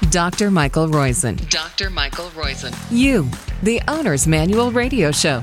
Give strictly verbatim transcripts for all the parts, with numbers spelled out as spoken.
Doctor Michael Roizen. Doctor Michael Roizen. You, the Owner's Manual Radio Show.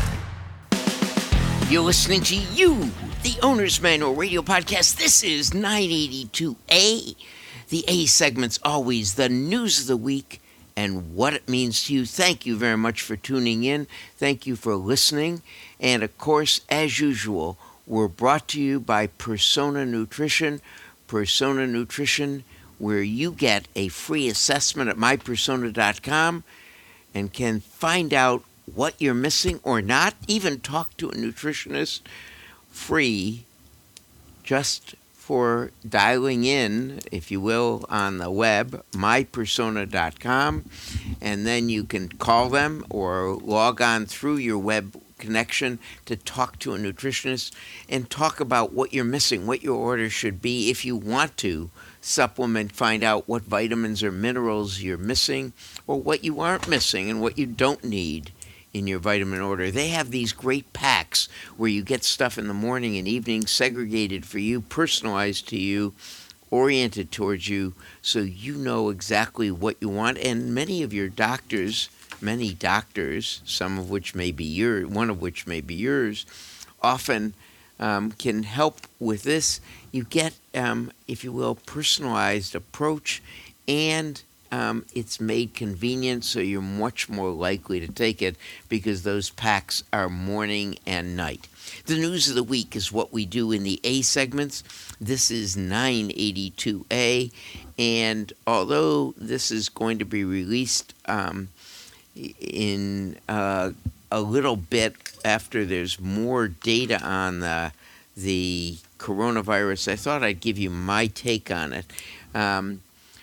You're listening to You, the Owner's Manual Radio Podcast. This is nine eighty-two A. The A segment's always the news of the week and what it means to you. Thank you very much for tuning in. Thank you for listening. And, of course, as usual, we're brought to you by Persona Nutrition. Persona Nutrition, where you get a free assessment at my persona dot com and can find out what you're missing or not, even talk to a nutritionist free just for dialing in, if you will, on the web, my persona dot com, and then you can call them or log on through your web connection to talk to a nutritionist and talk about what you're missing, what your order should be if you want to supplement, find out what vitamins or minerals you're missing or what you aren't missing and what you don't need in your vitamin order. They have these great packs where you get stuff in the morning and evening segregated for you, personalized to you, oriented towards you, so you know exactly what you want. And many of your doctors, many doctors, some of which may be yours, one of which may be yours, often um, can help with this. You get, um, if you will, personalized approach, and Um, it's made convenient, so you're much more likely to take it because those packs are morning and night. The news of the week is what we do in the A segments. This is nine eighty-two A, and although this is going to be released um, in uh, a little bit after there's more data on the, the coronavirus, I thought I'd give you my take on it. Um,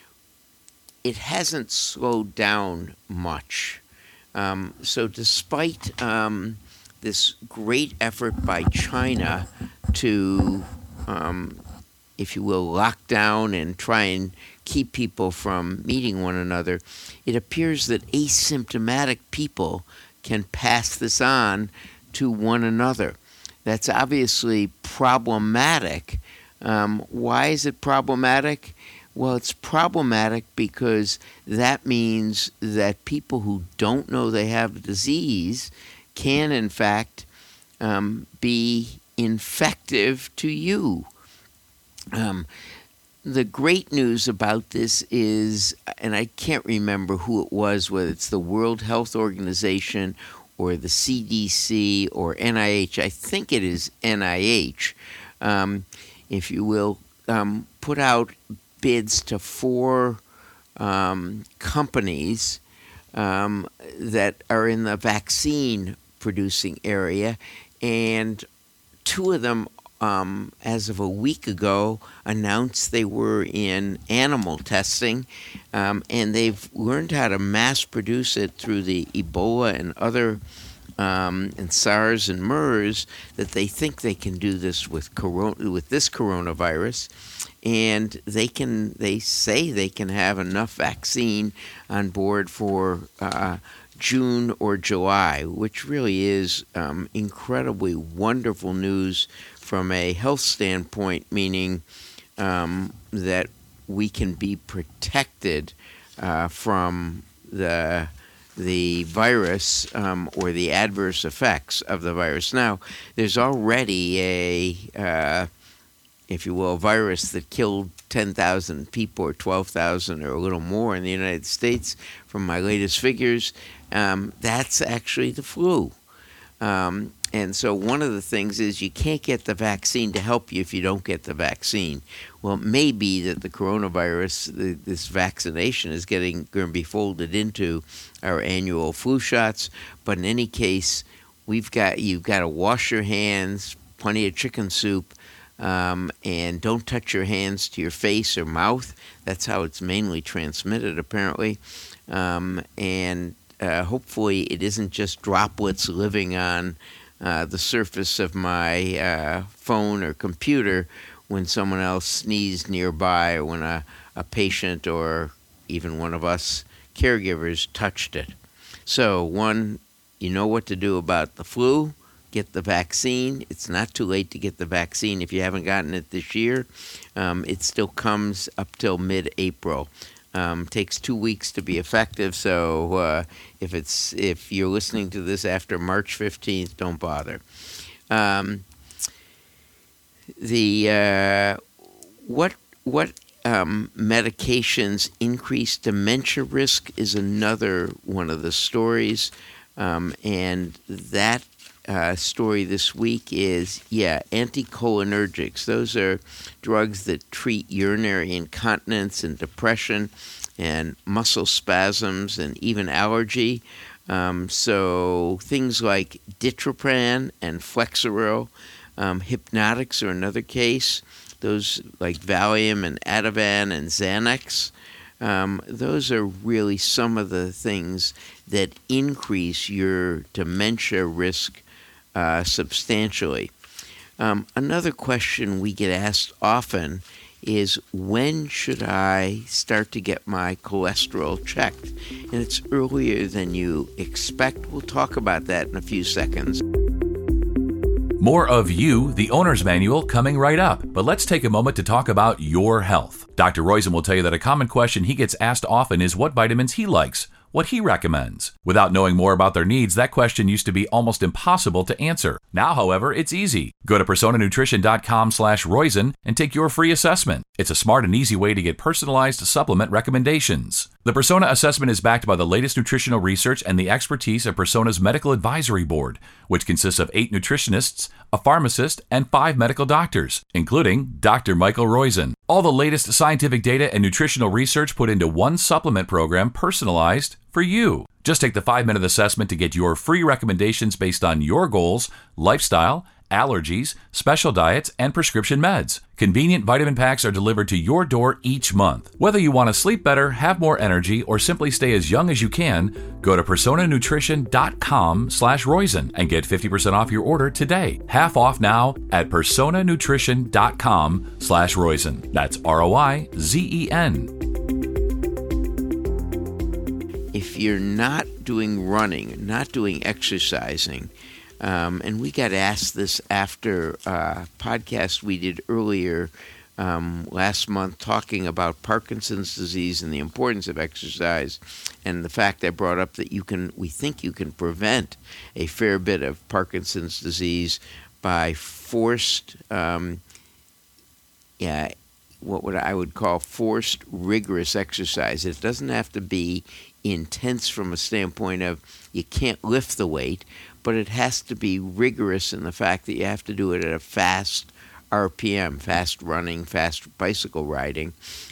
It hasn't slowed down much. Um, so despite um, this great effort by China to, um, if you will, lock down and try and keep people from meeting one another, it appears that asymptomatic people can pass this on to one another. That's obviously problematic. Um, why is it problematic? Well, it's problematic because that means that people who don't know they have the disease can, in fact, um, be infective to you. Um, the great news about this is, and I can't remember who it was, whether it's the World Health Organization or the C D C or N I H. I think it is N I H, um, if you will, um, put out bids to four um, companies um, that are in the vaccine producing area, and two of them, um, as of a week ago, announced they were in animal testing, um, and they've learned how to mass produce it through the Ebola and other um, and SARS and MERS, that they think they can do this with corona, with this coronavirus. And they can, they say they can have enough vaccine on board for uh, June or July, which really is um, incredibly wonderful news from a health standpoint, meaning um, that we can be protected uh, from the the virus um, or the adverse effects of the virus. Now, there's already a uh, if you will, a virus that killed ten thousand people or twelve thousand or a little more in the United States from my latest figures. Um, that's actually the flu. Um, and so one of the things is you can't get the vaccine to help you if you don't get the vaccine. Well, it may be that the coronavirus, the, this vaccination is getting going to be folded into our annual flu shots. But in any case, we've got you've got to wash your hands, plenty of chicken soup, Um, and don't touch your hands to your face or mouth. That's how it's mainly transmitted, apparently. Um, and uh, hopefully it isn't just droplets living on uh, the surface of my uh, phone or computer when someone else sneezed nearby or when a, a patient or even one of us caregivers touched it. So, one, you know what to do about the flu. Get the vaccine. It's not too late to get the vaccine if you haven't gotten it this year. Um, it still comes up till mid-April. Um, takes two weeks to be effective, so uh, if it's if you're listening to this after March fifteenth, don't bother. Um, the uh, what what um, medications increase dementia risk is another one of the stories, um, and that uh, story this week is yeah anticholinergics. Those are drugs that treat urinary incontinence and depression and muscle spasms and even allergy. Um, so things like Ditropan and Flexeril. Um, hypnotics are another case. Those like Valium and Ativan and Xanax. Um, those are really some of the things that increase your dementia risk uh, substantially. Um, another question we get asked often is, when should I start to get my cholesterol checked? And it's earlier than you expect. We'll talk about that in a few seconds. More of You, the Owner's Manual, coming right up. But let's take a moment to talk about your health. Doctor Roizen will tell you that a common question he gets asked often is what vitamins he likes, what he recommends. Without knowing more about their needs, that question used to be almost impossible to answer. Now, however, it's easy. Go to persona nutrition dot com slash Roizen and take your free assessment. It's a smart and easy way to get personalized supplement recommendations. The Persona Assessment is backed by the latest nutritional research and the expertise of Persona's Medical Advisory Board, which consists of eight nutritionists, a pharmacist, and five medical doctors, including Doctor Michael Roizen. All the latest scientific data and nutritional research put into one supplement program personalized for you. Just take the five-minute assessment to get your free recommendations based on your goals, lifestyle, allergies, special diets, and prescription meds. Convenient vitamin packs are delivered to your door each month. Whether you want to sleep better, have more energy, or simply stay as young as you can, go to persona nutrition dot com slash Roizen and get fifty percent off your order today. Half off now at persona nutrition dot com slash Roizen. That's R O I Z E N. If you're not doing running, not doing exercising, Um, and we got asked this after a podcast we did earlier um, last month talking about Parkinson's disease and the importance of exercise, and the fact I brought up that you can, we think you can prevent a fair bit of Parkinson's disease by forced, um, yeah, what would I would call forced rigorous exercise. It doesn't have to be intense from a standpoint of you can't lift the weight, but it has to be rigorous in the fact that you have to do it at a fast R P M, fast running, fast bicycle riding,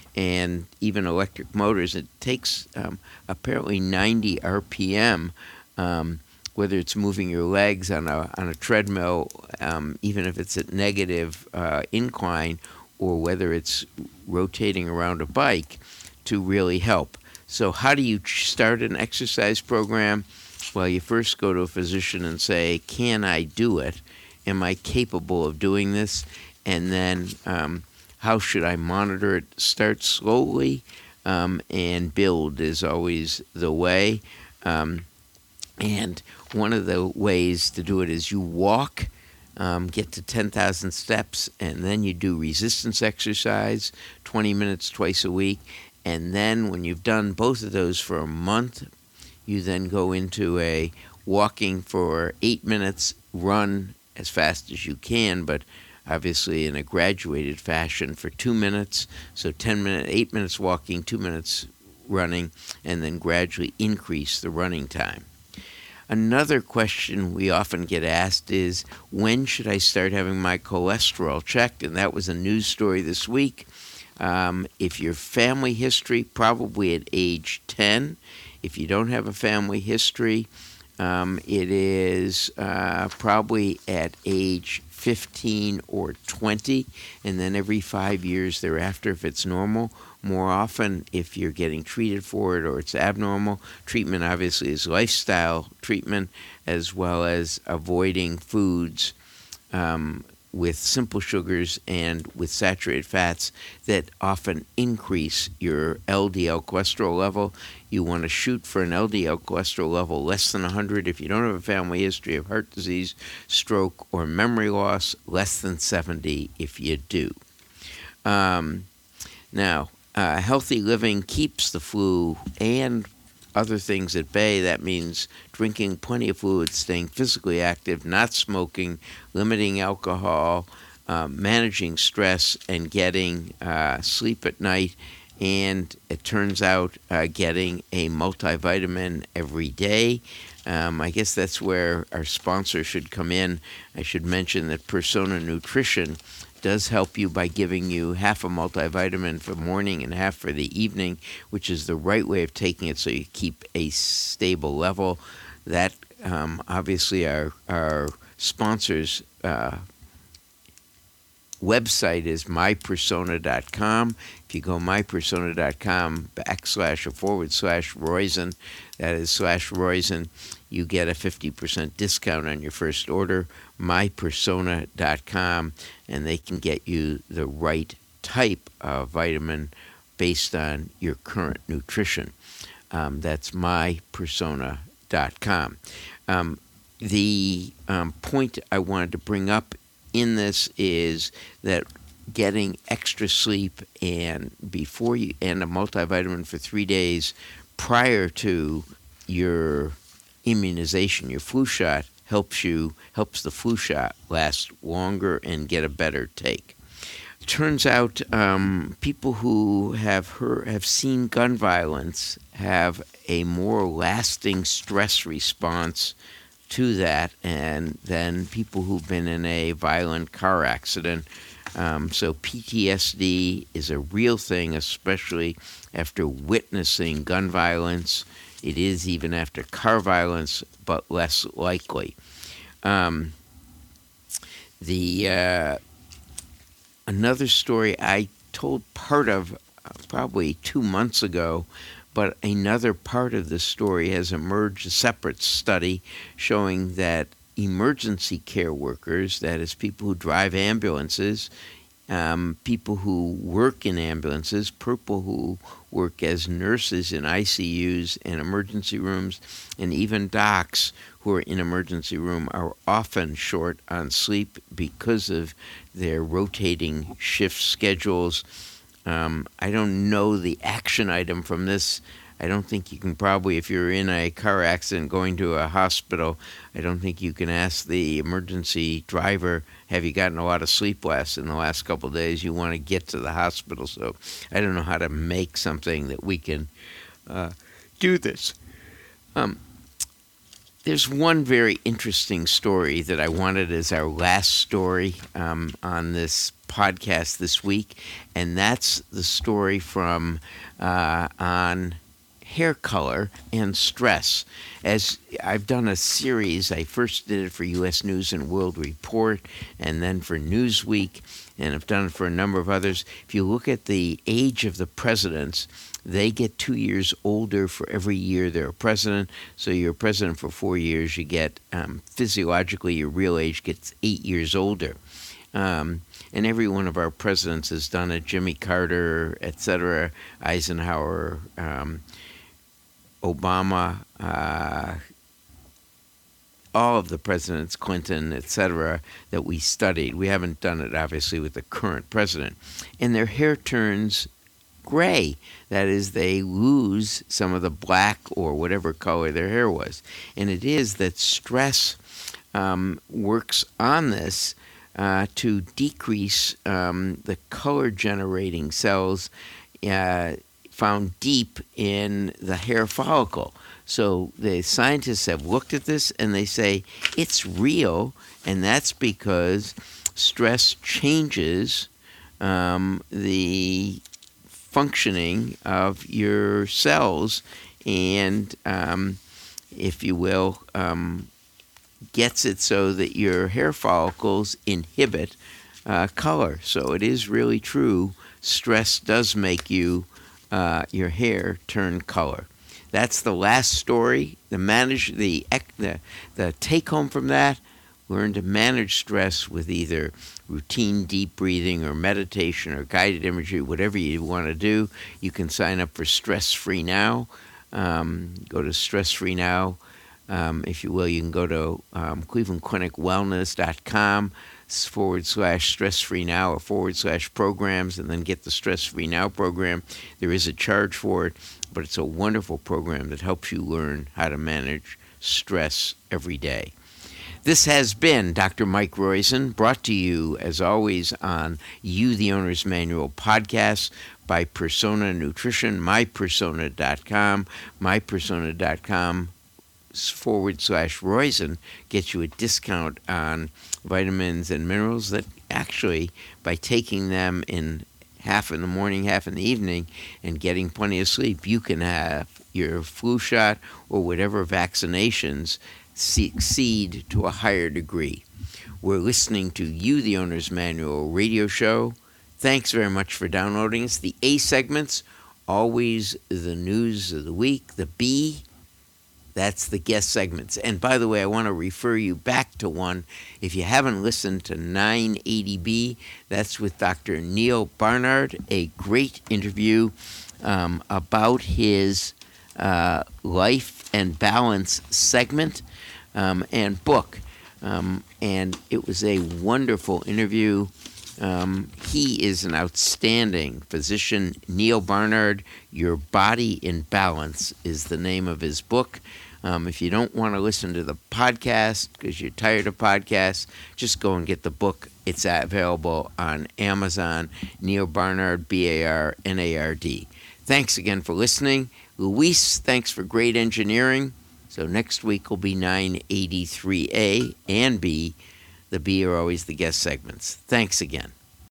and even electric motors. It takes um, apparently ninety R P M, um, whether it's moving your legs on a on a treadmill, um, even if it's at negative uh, incline, or whether it's rotating around a bike, to really help. So how do you start an exercise program? Well, you first go to a physician and say, can I do it? Am I capable of doing this? And then um, how should I monitor it? Start slowly um, and build is always the way. Um, and one of the ways to do it is you walk, um, get to ten thousand steps, and then you do resistance exercise, twenty minutes twice a week. And then when you've done both of those for a month, you then go into a walking for eight minutes, run as fast as you can, but obviously in a graduated fashion for two minutes. So ten minutes, eight minutes walking, two minutes running, and then gradually increase the running time. Another question we often get asked is, when should I start having my cholesterol checked? And that was a news story this week. Um, if your family history, probably at age ten. If you don't have a family history, um, it is uh, probably at age fifteen or twenty, and then every five years thereafter if it's normal. More often, if you're getting treated for it or it's abnormal, treatment obviously is lifestyle treatment, as well as avoiding foods um, with simple sugars and with saturated fats that often increase your L D L cholesterol level. You want to shoot for an L D L cholesterol level less than one hundred if you don't have a family history of heart disease, stroke, or memory loss, less than seventy if you do. Um, now, uh, healthy living keeps the flu and other things at bay. That means drinking plenty of fluids, staying physically active, not smoking, limiting alcohol, um, managing stress, and getting uh, sleep at night. And it turns out uh, getting a multivitamin every day. Um, I guess that's where our sponsor should come in. I should mention that Persona Nutrition does help you by giving you half a multivitamin for morning and half for the evening, which is the right way of taking it so you keep a stable level. That um, obviously our, our sponsors uh, website is my persona dot com. If you go my persona dot com backslash or forward slash Roizen, that is slash Roizen, you get a fifty percent discount on your first order, my persona dot com, and they can get you the right type of vitamin based on your current nutrition. Um, that's my persona dot com. Um, the um, point I wanted to bring up in this is that getting extra sleep and before you and a multivitamin for three days prior to your immunization, your flu shot, helps you helps the flu shot last longer and get a better take. It turns out um, people who have heard, have seen gun violence have a more lasting stress response to that, and then people who've been in a violent car accident. Um, so P T S D is a real thing, especially after witnessing gun violence. It is even after car violence, but less likely. Um, the uh, another story I told part of uh, probably two months ago, but another part of the story has emerged, a separate study showing that emergency care workers, that is people who drive ambulances, um, people who work in ambulances, people who work as nurses in I C Us and emergency rooms, and even docs who are in emergency room are often short on sleep because of their rotating shift schedules. Um, I don't know the action item from this. I don't think you can probably, if you're in a car accident going to a hospital, I don't think you can ask the emergency driver, have you gotten a lot of sleep last in the last couple of days? You want to get to the hospital. So I don't know how to make something that we can uh, do this. Um, there's one very interesting story that I wanted as our last story um, on this podcast this week, and that's the story from uh, on hair color and stress. As I've done a series, I first did it for U S News and World Report, and then for Newsweek, and I've done it for a number of others. If you look at the age of the presidents, they get two years older for every year they're a president. So you're president for four years, you get, um, physiologically, your real age gets eight years older. Um, and every one of our presidents has done it, Jimmy Carter, et cetera, Eisenhower, um, Obama, uh, all of the presidents, Clinton, et cetera, that we studied. We haven't done it, obviously, with the current president. And their hair turns gray. That is, they lose some of the black or whatever color their hair was. And it is that stress um, works on this uh, to decrease um, the color-generating cells uh, found deep in the hair follicle. So the scientists have looked at this and they say it's real, and that's because stress changes um, the functioning of your cells and, um, if you will, um, gets it so that your hair follicles inhibit uh, color. So it is really true. Stress does make you uh, your hair turn color. That's the last story. The manage the the, the take home from that: learn to manage stress with either routine deep breathing or meditation or guided imagery, whatever you want to do. You can sign up for Stress Free Now. Um, go to Stress Free Now, um, if you will. You can go to um, cleveland clinic wellness dot com forward slash stress free now or forward slash programs, and then get the Stress Free Now program. There is a charge for it, but it's a wonderful program that helps you learn how to manage stress every day. This has been Doctor Mike Roizen, brought to you, as always, on You, the Owner's Manual podcast by Persona Nutrition, my persona dot com. my persona dot com forward slash Roizen gets you a discount on vitamins and minerals that actually, by taking them in half in the morning, half in the evening, and getting plenty of sleep, you can have your flu shot or whatever vaccinations succeed to a higher degree. We're listening to You, the Owner's Manual radio show. Thanks very much for downloading us. The A segments, always the news of the week. The B, that's the guest segments. And by the way, I want to refer you back to one. If you haven't listened to nine eighty B, that's with Doctor Neal Barnard, a great interview um, about his uh, life and balance segment um, and book. Um, and it was a wonderful interview. Um, he is an outstanding physician. Neal Barnard, Your Body in Balance is the name of his book. Um, if you don't want to listen to the podcast because you're tired of podcasts, just go and get the book. It's available on Amazon. Neal Barnard, B A R N A R D. Thanks again for listening. Luis, thanks for great engineering. So next week will be nine eighty-three A and B. The B are always the guest segments. Thanks again.